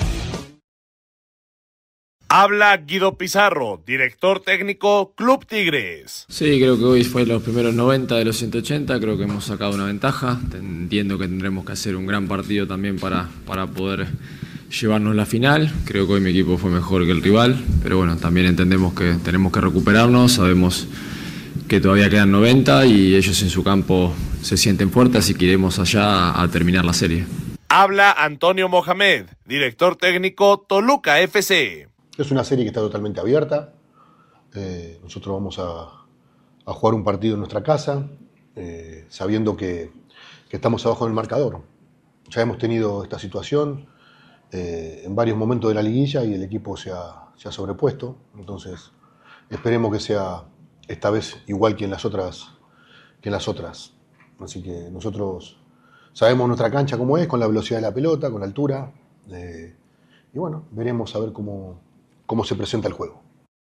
G: Habla Guido Pizarro, director técnico Club Tigres.
H: Sí, creo que hoy fue los primeros noventa de los ciento ochenta, creo que hemos sacado una ventaja. Entiendo que tendremos que hacer un gran partido también para, para poder llevarnos la final. Creo que hoy mi equipo fue mejor que el rival, pero bueno, también entendemos que tenemos que recuperarnos, sabemos que todavía quedan noventa y ellos en su campo se sienten fuertes, así que iremos allá a terminar la serie.
G: Habla Antonio Mohamed, director técnico Toluca F C.
I: Es una serie que está totalmente abierta. Eh, nosotros vamos a, a jugar un partido en nuestra casa, eh, sabiendo que, que estamos abajo del marcador. Ya hemos tenido esta situación eh, en varios momentos de la liguilla y el equipo se ha, se ha sobrepuesto. Entonces, esperemos que sea esta vez igual que en las otras. Que en las otras. Así que nosotros sabemos nuestra cancha cómo es, con la velocidad de la pelota, con la altura. Eh, y bueno, veremos a ver cómo... cómo se presenta el juego.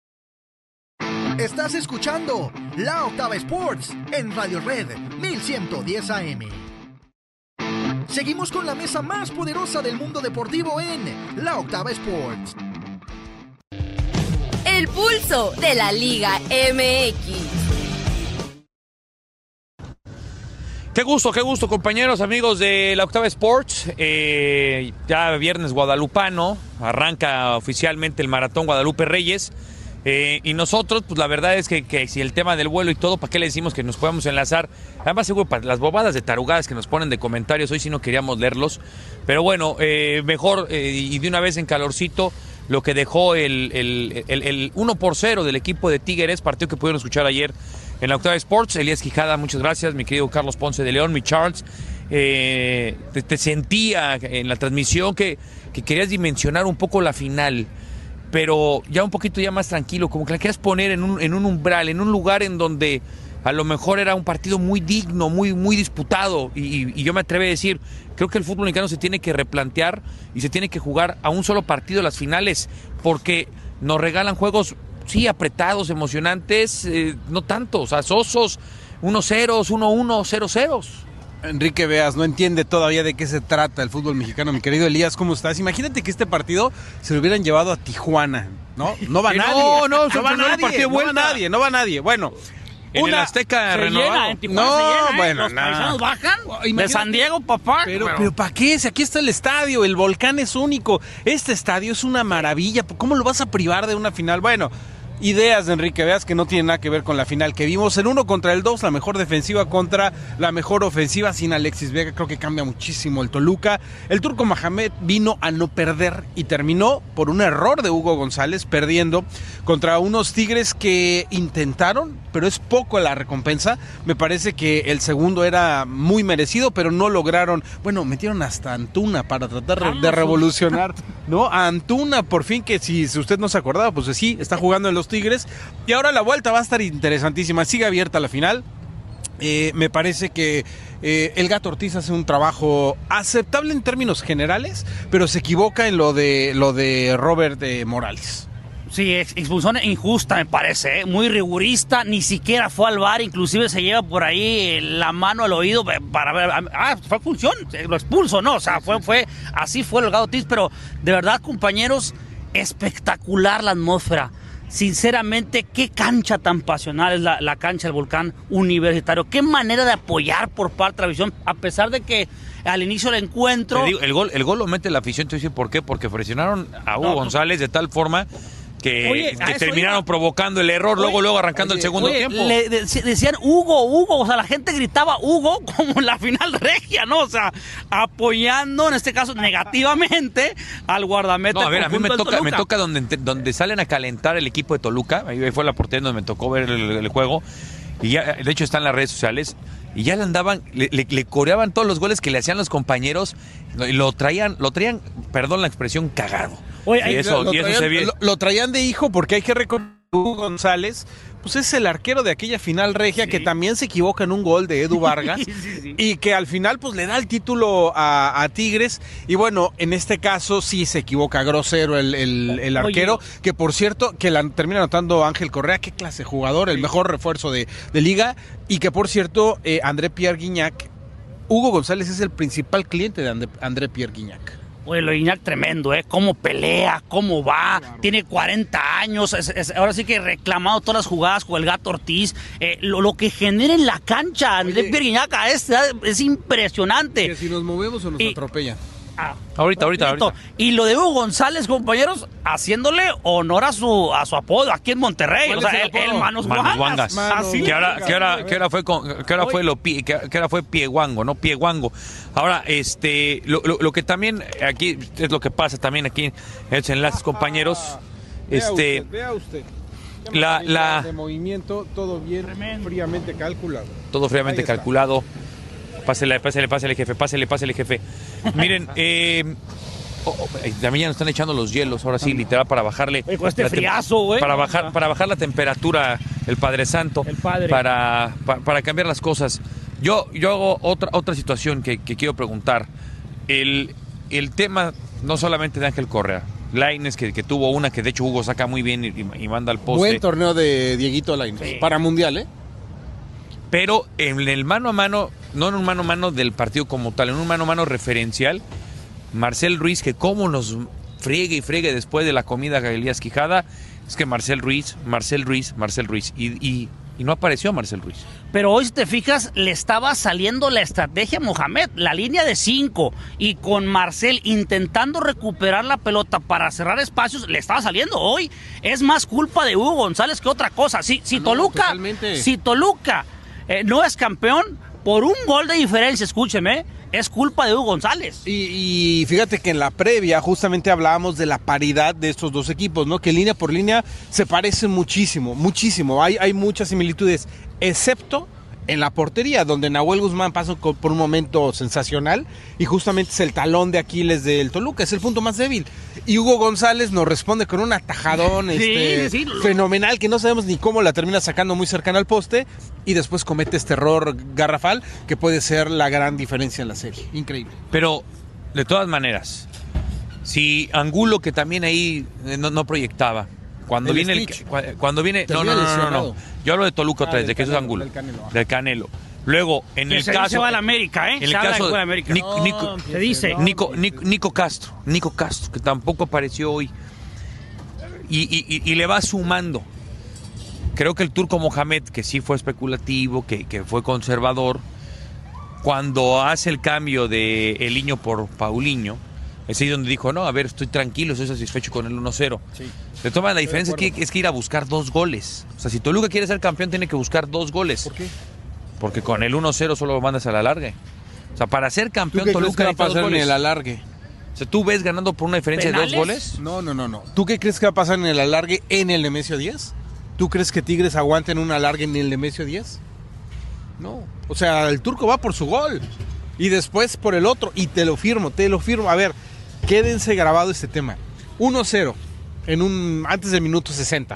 J: Estás escuchando La Octava Sports en Radio Red mil ciento diez A M. Seguimos con la mesa más poderosa del mundo deportivo en La Octava Sports.
B: El pulso de la Liga M X.
K: Qué gusto, qué gusto, compañeros, amigos de La Octava Sports. Eh, ya viernes guadalupano, arranca oficialmente el Maratón Guadalupe Reyes. Eh, y nosotros, pues la verdad es que, que si el tema del vuelo y todo, ¿para qué le decimos que nos podamos enlazar? Además, seguro, para las bobadas de tarugadas que nos ponen de comentarios, hoy sí no queríamos leerlos. Pero bueno, eh, mejor eh, y de una vez en calorcito, lo que dejó el, el, el, el uno por cero del equipo de Tigres, partido que pudieron escuchar ayer en La Octava Sports. Elías Quijada, muchas gracias, mi querido Carlos Ponce de León, mi Charles. Eh, te, te sentía en la transmisión que, que querías dimensionar un poco la final, pero ya un poquito ya más tranquilo, como que la querías poner en un, en un umbral, en un lugar en donde a lo mejor era un partido muy digno, muy, muy disputado, y, y yo me atrevo a decir, creo que el fútbol mexicano se tiene que replantear y se tiene que jugar a un solo partido las finales, porque nos regalan juegos, sí, apretados, emocionantes, eh, no tanto, o sea, sosos, uno ceros, uno uno, cero ceros.
L: Enrique Veas no entiende todavía de qué se trata el fútbol mexicano. Mi querido Elías, ¿cómo estás? Imagínate que este partido se lo hubieran llevado a Tijuana, ¿no? No va nadie.
K: No, no,
L: no va nadie,
K: partido
L: no va nadie, no va nadie. Bueno,
K: en
L: una,
K: el Azteca
M: se
K: renovado.
M: llena, en Tijuana
L: no,
M: se llena, ¿eh?
L: bueno,
M: los
L: no.
M: paisanos bajan
L: Imagínate,
M: de San Diego, papá.
L: Pero,
M: Bueno.
L: pero ¿para qué? Si aquí está el estadio, el volcán es único. Este estadio es una maravilla. ¿Cómo lo vas a privar de una final? Bueno, ideas de Enrique Veas que no tienen nada que ver con la final que vimos. El uno contra el dos, la mejor defensiva contra la mejor ofensiva sin Alexis Vega. Creo que cambia muchísimo el Toluca. El Turco Mohamed vino a no perder y terminó por un error de Hugo González perdiendo contra unos Tigres que intentaron, pero es poco la recompensa. Me parece que el segundo era muy merecido, pero no lograron. Bueno, metieron hasta Antuna para tratar Vamos. de revolucionar, ¿no? A Antuna, por fin, que si, si usted no se acordaba, pues sí, está jugando en los Tigres. Y ahora la vuelta va a estar interesantísima. Sigue abierta la final. Eh, me parece que eh, el Gato Ortiz hace un trabajo aceptable en términos generales, pero se equivoca en lo de lo de Robert eh, Morales.
M: Sí, expulsión injusta me parece, ¿eh? Muy rigurista, ni siquiera fue al V A R, inclusive se lleva por ahí la mano al oído para ver, ah, fue expulsión, lo expulso, ¿no? O sea, fue, fue, así fue el Delgado Ortiz, pero de verdad, compañeros, espectacular la atmósfera. Sinceramente, qué cancha tan pasional es la, la cancha del Volcán Universitario, qué manera de apoyar por parte de la afición, a pesar de que al inicio del encuentro...
K: Digo, el, gol, el gol lo mete la afición, te voy a decir por qué, porque presionaron a Hugo no, González de tal forma... que, oye, que terminaron iba. provocando el error, oye, luego luego arrancando oye, el segundo oye, tiempo.
M: Le de, decían Hugo, Hugo, o sea, la gente gritaba Hugo como en la final regia, ¿no? O sea, apoyando, en este caso, negativamente al guardameta.
K: No, a ver, a mí me toca, me toca donde, donde salen a calentar el equipo de Toluca, ahí fue la portería donde me tocó ver el, el juego, y ya, de hecho está en las redes sociales, y ya le andaban, le, le, le coreaban todos los goles que le hacían los compañeros, y lo traían, lo traían, perdón la expresión, cagado.
L: Oye,
K: y eso,
L: lo,
K: y eso
L: traían,
K: se ve.
L: Lo, lo traían de hijo porque hay que reconocer que Hugo González, pues es el arquero de aquella final regia sí. que también se equivoca en un gol de Edu Vargas sí, sí, sí. y que al final pues le da el título a, a Tigres y bueno, en este caso sí se equivoca grosero el, el, el arquero, Oye. que por cierto que la termina anotando Ángel Correa, qué clase de jugador, el sí. mejor refuerzo de, de liga y que por cierto eh, André Pierre Guignac, Hugo González es el principal cliente de André, André Pierre Guignac.
M: Oye, lo de Guignac tremendo, ¿eh? Cómo pelea, cómo va, claro. Tiene cuarenta años, es, es, ahora sí que reclamado todas las jugadas con el Gato Ortiz. Eh, lo, lo que genera en la cancha André Pierre Guignac a esta edad es impresionante.
L: Que si nos movemos o nos y, atropellan.
M: Ah,
K: ahorita, ahorita, ahorita.
M: Y lo de Hugo González, compañeros, haciéndole honor a su a su apodo aquí en Monterrey. O sea, el, el Manos Guangas.
K: Manos Guangas. Que ahora, que ahora, que ahora fue con, que ahora fue lo que, que ahora fue Pieguango, ¿no? Pieguango. Ahora, este, lo, lo, lo que también aquí es lo que pasa también aquí en los enlaces, compañeros.
L: Ah,
K: este,
L: vea usted, vea usted.
K: La, la
L: de movimiento, todo bien, Tremendo. fríamente calculado.
K: Todo fríamente calculado. Pásele, pásele, pásele, jefe, pásele, pásele, jefe. Miren, eh, oh, oh, también ya nos están echando los hielos, ahora sí, literal, para bajarle.
M: Oye, con este friazo, güey.
K: Para bajar, para bajar la temperatura, el Padre Santo.
M: El Padre.
K: Para, para, para cambiar las cosas. Yo, yo hago otra, otra situación que, que quiero preguntar. El, el tema, no solamente de Ángel Correa, Lainez, que, que tuvo una que de hecho Hugo saca muy bien y, y manda al poste.
L: Buen torneo de Dieguito Lainez, sí. Para Mundial, ¿eh?
K: Pero en el mano a mano, no en un mano a mano del partido como tal, en un mano a mano referencial, Marcel Ruiz, que cómo nos friegue y friegue después de la comida a Elías Quijada, es que Marcel Ruiz, Marcel Ruiz, Marcel Ruiz, y, y, y no apareció Marcel Ruiz.
M: Pero hoy, si te fijas, le estaba saliendo la estrategia a Mohamed, la línea de cinco, y con Marcel intentando recuperar la pelota para cerrar espacios, le estaba saliendo hoy. Es más culpa de Hugo González que otra cosa. Si, si, ah, no, Toluca, totalmente. si Toluca eh, no es campeón, por un gol de diferencia, escúcheme, es culpa de Hugo González.
L: Y, y fíjate que en la previa justamente hablábamos de la paridad de estos dos equipos, ¿no? Que línea por línea se parecen muchísimo, muchísimo. Hay, hay muchas similitudes, excepto en la portería, donde Nahuel Guzmán pasó por un momento sensacional y justamente es el talón de Aquiles del Toluca, es el punto más débil. Y Hugo González nos responde con un atajadón sí, este, sí, sí. fenomenal, que no sabemos ni cómo la termina sacando muy cercana al poste, y después comete este error garrafal que puede ser la gran diferencia en la serie. Increíble.
K: Pero, de todas maneras, si Angulo, que también ahí no, no proyectaba, Cuando el viene el, cuando viene no no, no no no yo hablo de Toluca otra vez, ah, de que eso es Angulo del Canelo, del Canelo. Luego en
M: que
K: el
M: se
K: caso
M: se va a la América, ¿eh?
K: En el
M: se
K: caso
M: de
K: de
M: América.
K: Nico,
M: no,
K: Nico,
M: se dice
K: Nico, Nico, Nico Castro, Nico Castro, que tampoco apareció hoy. Y, y, y le va sumando. Creo que el turco Mohamed, que sí fue especulativo, que, que fue conservador, cuando hace el cambio de Eliño por Paulinho, es ahí donde dijo, no, a ver, estoy tranquilo, estoy satisfecho con el uno cero. Sí. De todas maneras, la diferencia es que, es que ir a buscar dos goles. O sea, si Toluca quiere ser campeón, tiene que buscar dos goles.
L: ¿Por qué?
K: Porque con el uno cero solo lo mandas a la larga. O sea, para ser campeón,
L: ¿tú qué
K: Toluca
L: crees que va a pasar en el alargue?
K: O sea, ¿tú ves ganando por una diferencia ¿Penales? de dos goles?
L: No, no, no, no. ¿Tú qué crees que va a pasar en el alargue en el Nemesio diez? ¿Tú crees que Tigres aguanten un alargue en el Nemesio diez? No. O sea, el turco va por su gol. Y después por el otro. Y te lo firmo, te lo firmo. A ver, quédense grabado este tema. uno cero. En un, antes del minuto sesenta.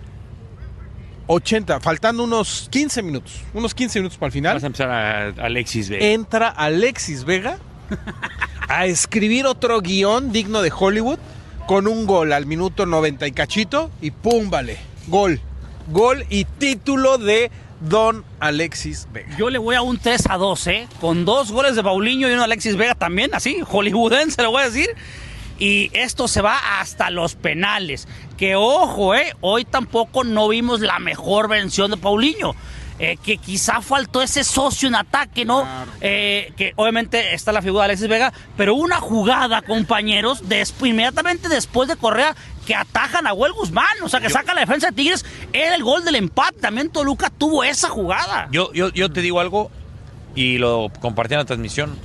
L: ochenta, faltando unos quince minutos. Unos quince minutos para el final.
K: Vas a empezar a Alexis Vega.
L: Entra Alexis Vega a escribir otro guión digno de Hollywood con un gol al minuto noventa y cachito y pum, vale, gol, gol y título de Don Alexis Vega.
M: Yo le voy a un tres a dos, ¿eh? Con dos goles de Paulinho y uno de Alexis Vega también, así, hollywoodense, le voy a decir. Y esto se va hasta los penales. Que ojo, ¿eh? Hoy tampoco no vimos la mejor versión de Paulinho. Eh, que quizá faltó ese socio en ataque, ¿no? Claro. Eh, que obviamente está la figura de Alexis Vega, pero una jugada, compañeros, después, inmediatamente después de Correa, que atajan a Nahuel Guzmán, o sea, que yo, saca la defensa de Tigres, era el gol del empate. También Toluca tuvo esa jugada.
K: Yo, yo, yo te digo algo, y lo compartí en la transmisión.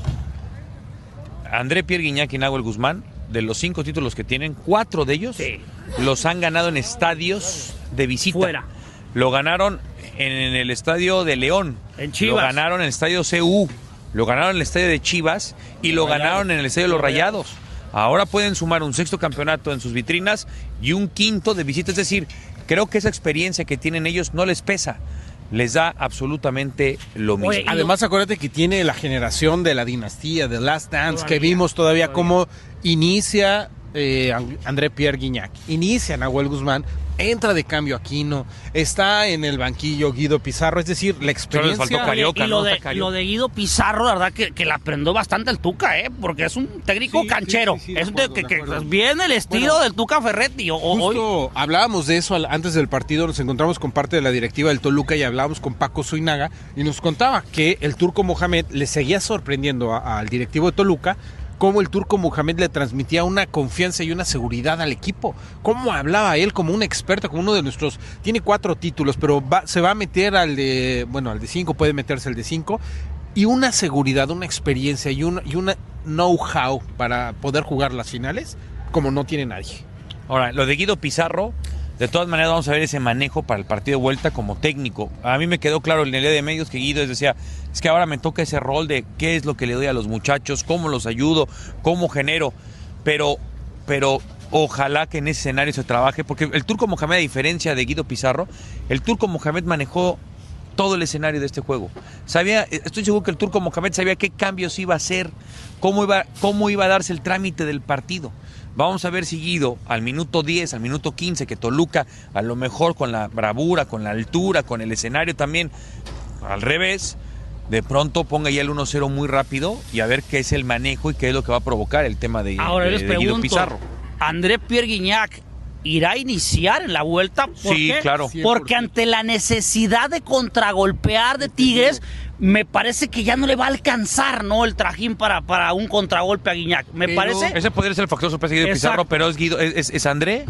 K: André Pierre Guignac y Nahuel Guzmán, de los cinco títulos que tienen, cuatro de ellos sí. los han ganado en estadios de visita.
M: Fuera.
K: Lo ganaron en el estadio de León,
M: en Chivas.
K: Lo ganaron en el estadio C U, lo ganaron en el estadio de Chivas y lo Rayados. ganaron en el estadio de los Rayados. Ahora pueden sumar un sexto campeonato en sus vitrinas y un quinto de visita. Es decir, creo que esa experiencia que tienen ellos no les pesa. Les da absolutamente lo mismo. Oye,
L: además, acuérdate que tiene la generación de la dinastía, de Last Dance, todavía, que vimos todavía, todavía. cómo inicia eh, André Pierre Guignac, inicia Nahuel Guzmán, entra de cambio Aquino, está en el banquillo Guido Pizarro, es decir, la experiencia.
K: Solo les faltó Carioca,
M: y lo,
K: ¿no?
M: de, lo de Guido Pizarro, la verdad que, que la aprendió bastante el Tuca, ¿eh? Porque es un técnico sí, canchero. Sí, sí, sí, es acuerdo, que, que viene el estilo bueno, del Tuca Ferretti. O,
L: justo
M: hoy...
L: hablábamos de eso antes del partido, nos encontramos con parte de la directiva del Toluca y hablábamos con Paco Zuinaga y nos contaba que el Turco Mohamed le seguía sorprendiendo a, al directivo de Toluca cómo el Turco Mohamed le transmitía una confianza y una seguridad al equipo. Cómo hablaba él como un experto, como uno de nuestros... Tiene cuatro títulos, pero va, se va a meter al de... Bueno, al de cinco, puede meterse al de cinco. Y una seguridad, una experiencia y una, y una know-how para poder jugar las finales como no tiene nadie.
K: Ahora, lo de Guido Pizarro, de todas maneras vamos a ver ese manejo para el partido de vuelta como técnico. A mí me quedó claro en el día de medios que Guido decía, es que ahora me toca ese rol de qué es lo que le doy a los muchachos, cómo los ayudo, cómo genero, pero, pero ojalá que en ese escenario se trabaje, porque el Turco Mohamed, a diferencia de Guido Pizarro, el Turco Mohamed manejó todo el escenario de este juego. Sabía, estoy seguro que el Turco Mohamed sabía qué cambios iba a hacer, cómo iba, cómo iba a darse el trámite del partido. Vamos a ver si Guido al minuto diez, al minuto quince, que Toluca a lo mejor con la bravura, con la altura, con el escenario también, al revés, de pronto ponga ya el uno cero muy rápido y a ver qué es el manejo y qué es lo que va a provocar el tema de,
M: Ahora
K: de,
M: les
K: de
M: pregunto,
K: Guido Pizarro.
M: André Pierre Guignac irá a iniciar en la vuelta. ¿Por
K: sí,
M: qué?
K: claro.
M: Porque ante la necesidad de contragolpear de Tigres, me parece que ya no le va a alcanzar, ¿no? El trajín para, para un contragolpe a Guignac. Me
K: pero
M: parece.
K: Ese podría ser el factor sorpresa de Guido Pizarro, pero es Guido, es, es, es André.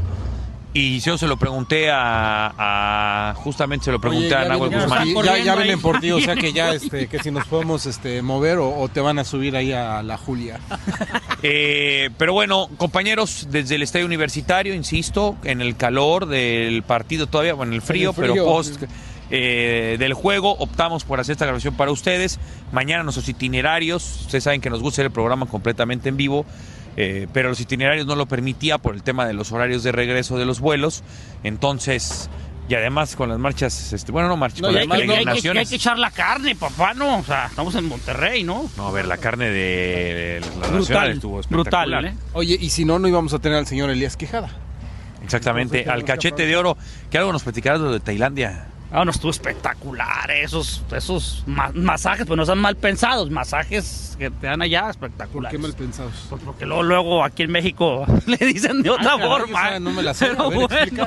K: Y yo se lo pregunté a, a justamente se lo pregunté Oye, a Nahuel Guzmán.
L: Sí, ya, ya vienen por ti, o sea que ya este, que si nos podemos este, mover o, o te van a subir ahí a la Julia.
K: Eh, pero bueno, compañeros, desde el estadio universitario, insisto, en el calor del partido todavía, bueno, en el frío, en el frío pero post eh, del juego, optamos por hacer esta grabación para ustedes. Mañana nuestros itinerarios, ustedes saben que nos gusta hacer el programa completamente en vivo. Eh, pero los itinerarios no lo permitía por el tema de los horarios de regreso de los vuelos, entonces, y además con las marchas, este, bueno, no marchas,
M: no,
K: con
M: las
K: hay, que, hay,
M: que, hay que echar la carne, papá, no, o sea, estamos en Monterrey, ¿no?
K: No, a ver, la carne de, de la
M: brutal,
K: nacional estuvo espectacular.
M: Brutal, ¿eh?
L: Oye, y si no, no íbamos a tener al señor Elías Quijada.
K: Exactamente, al cachete de oro, que algo nos platicarás de Tailandia.
M: Ah, no, estuvo espectacular, esos, esos ma masajes, pues no son mal pensados, masajes que te dan allá espectaculares.
L: ¿Por qué mal pensados?
M: Pues porque luego, luego aquí en México le dicen de otra ah, forma.
L: Caray, no me la sé, a ver, bueno.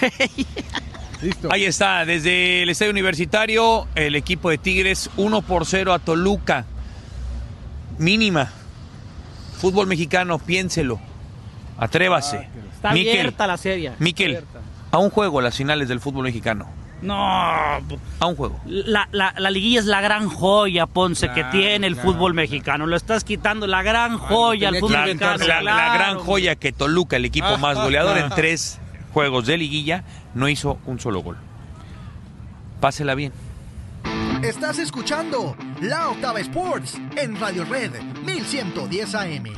K: Listo. Ahí está, desde el estadio universitario, el equipo de Tigres uno por cero a Toluca. Mínima. Fútbol mexicano, piénselo. Atrévase.
M: Ah, está Miquel, abierta la serie.
K: Miquel, a un juego las finales del fútbol mexicano.
M: No,
K: a un juego.
M: La, la, la liguilla es la gran joya, Ponce, claro, que tiene el claro, fútbol mexicano. Lo estás quitando, la gran joya al fútbol
K: la,
M: mexicano.
K: La, claro. la gran joya que Toluca, el equipo ah, más goleador ah, en tres juegos de liguilla, no hizo un solo gol. Pásela bien.
J: Estás escuchando La Octava Sports en Radio Red mil ciento diez A M.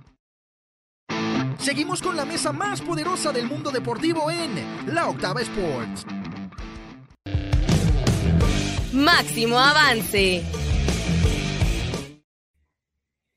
J: Seguimos con la mesa más poderosa del mundo deportivo en La Octava Sports.
B: Máximo avance.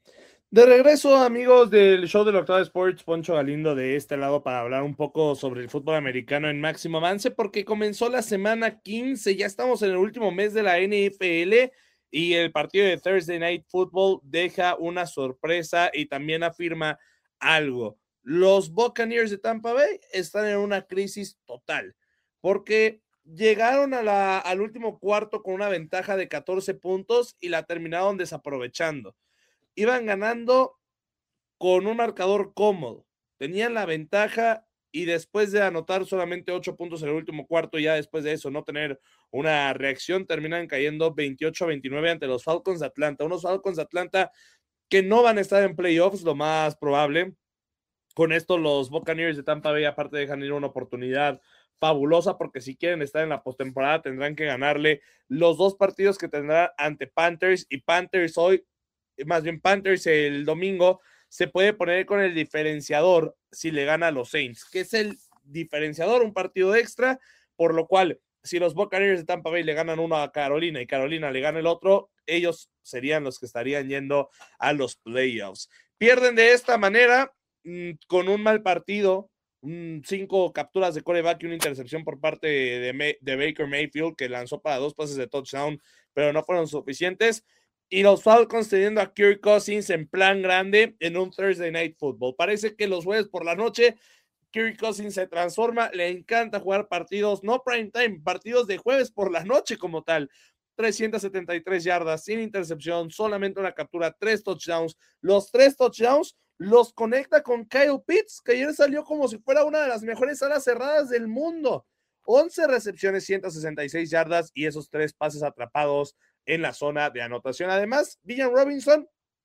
N: De regreso, amigos del show de la Octava Sports, Poncho Galindo de este lado para hablar un poco sobre el fútbol americano en máximo avance, porque comenzó la semana quince, ya estamos en el último mes de la N F L y el partido de Thursday Night Football deja una sorpresa y también afirma algo. Los Buccaneers de Tampa Bay están en una crisis total, porque llegaron a la, al último cuarto con una ventaja de catorce puntos y la terminaron desaprovechando. Iban ganando con un marcador cómodo, tenían la ventaja y después de anotar solamente ocho puntos en el último cuarto, ya después de eso no tener una reacción, terminan cayendo veintiocho a veintinueve ante los Falcons de Atlanta, unos Falcons de Atlanta que no van a estar en playoffs, lo más probable. Con esto los Buccaneers de Tampa Bay aparte dejan ir una oportunidad fabulosa, porque si quieren estar en la postemporada tendrán que ganarle los dos partidos que tendrán ante Panthers, y Panthers hoy más bien Panthers el domingo, se puede poner con el diferenciador si le gana a los Saints, que es el diferenciador, un partido extra, por lo cual, si los Buccaneers de Tampa Bay le ganan uno a Carolina y Carolina le gana el otro, ellos serían los que estarían yendo a los playoffs. Pierden de esta manera, mmm, con un mal partido, mmm, cinco capturas de quarterback y una intercepción por parte de, May, de Baker Mayfield, que lanzó para dos pases de touchdown, pero no fueron suficientes. Y los Falcons teniendo a Kirk Cousins en plan grande en un Thursday Night Football. Parece que los jueves por la noche Kirk Cousins se transforma, le encanta jugar partidos, no prime time, partidos de jueves por la noche como tal. trescientas setenta y tres yardas, sin intercepción, solamente una captura, tres touchdowns. Los tres touchdowns los conecta con Kyle Pitts, que ayer salió como si fuera una de las mejores alas cerradas del mundo. once recepciones, ciento sesenta y seis yardas y esos tres pases atrapados en la zona de anotación. Además, Villan Robinson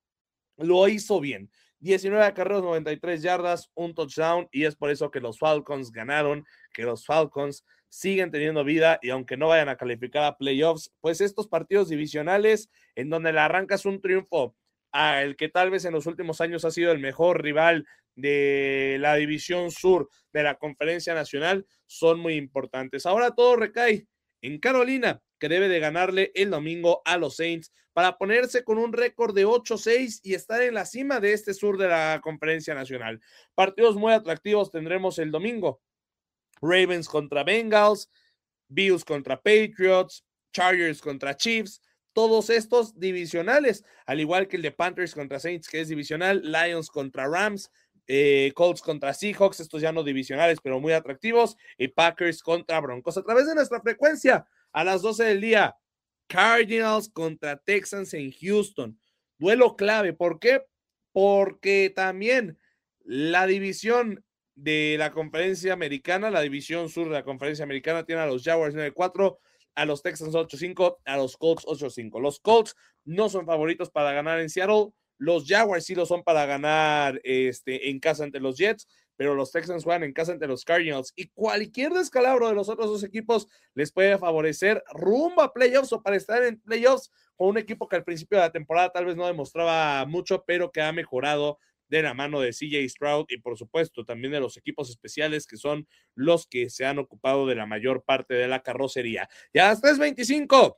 N: lo hizo bien. diecinueve acarreos, noventa y tres yardas, un touchdown, y es por eso que los Falcons ganaron, que los Falcons siguen teniendo vida, y aunque no vayan a calificar a playoffs, pues estos partidos divisionales en donde le arrancas un triunfo al que tal vez en los últimos años ha sido el mejor rival de la división sur de la Conferencia Nacional, son muy importantes. Ahora todo recae en Carolina, que debe de ganarle el domingo a los Saints para ponerse con un récord de ocho seis y estar en la cima de este sur de la Conferencia Nacional. Partidos muy atractivos tendremos el domingo. Ravens contra Bengals, Bills contra Patriots, Chargers contra Chiefs, todos estos divisionales, al igual que el de Panthers contra Saints, que es divisional, Lions contra Rams, eh, Colts contra Seahawks, estos ya no divisionales, pero muy atractivos, y Packers contra Broncos. A través de nuestra frecuencia, a las doce del día, Cardinals contra Texans en Houston. Duelo clave. ¿Por qué? Porque también la división de la Conferencia Americana, la división sur de la Conferencia Americana, tiene a los Jaguars nueve cuatro, a los Texans ocho cinco, a los Colts ocho cinco. Los Colts no son favoritos para ganar en Seattle. Los Jaguars sí lo son para ganar este, en casa ante los Jets, pero los Texans juegan en casa ante los Cardinals, y cualquier descalabro de los otros dos equipos les puede favorecer rumbo a playoffs o para estar en playoffs con un equipo que al principio de la temporada tal vez no demostraba mucho, pero que ha mejorado de la mano de C J Stroud y por supuesto también de los equipos especiales, que son los que se han ocupado de la mayor parte de la carrocería. Y a las tres veinticinco,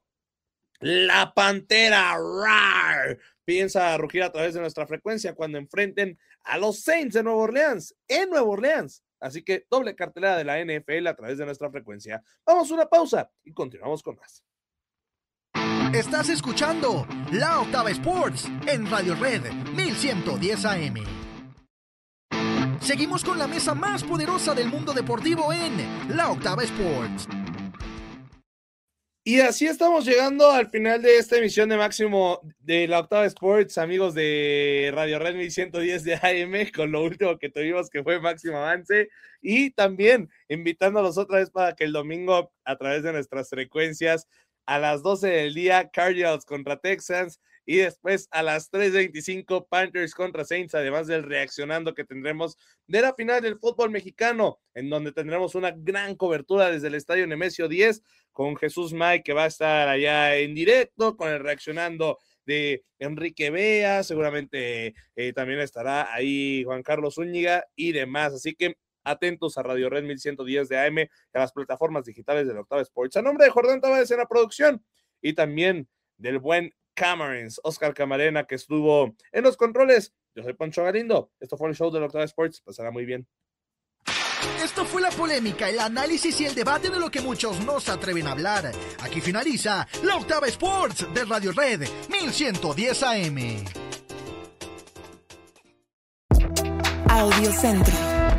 N: la Pantera ¡rar! Piensa rugir a través de nuestra frecuencia cuando enfrenten a los Saints de Nueva Orleans, en Nueva Orleans. Así que doble cartelera de la N F L a través de nuestra frecuencia. Vamos a una pausa y continuamos con más.
J: Estás escuchando La Octava Sports en Radio Red mil ciento diez A M. Seguimos con la mesa más poderosa del mundo deportivo en La Octava Sports.
N: Y así estamos llegando al final de esta emisión de Máximo de La Octava Sports, amigos de Radio Red mil ciento diez de A M, con lo último que tuvimos que fue Máximo Avance, y también invitándolos otra vez para que el domingo a través de nuestras frecuencias a las doce del día Cardinals contra Texans, y después a las tres veinticinco Panthers contra Saints, además del reaccionando que tendremos de la final del fútbol mexicano, en donde tendremos una gran cobertura desde el Estadio Nemesio diez, con Jesús May, que va a estar allá en directo, con el reaccionando de Enrique Bea, seguramente eh, también estará ahí Juan Carlos Zúñiga y demás, así que atentos a Radio Red mil ciento diez de A M y a las plataformas digitales de la Octava Sports. A nombre de Jordán Tavares en la producción y también del buen Camarines. Oscar Camarena, que estuvo en los controles. Yo soy Poncho Galindo. Esto fue el show de la Octava Sports. Pasará muy bien.
J: Esto fue la polémica, el análisis y el debate de lo que muchos no se atreven a hablar. Aquí finaliza la Octava Sports de Radio Red mil ciento diez A M.
O: Audio Centro.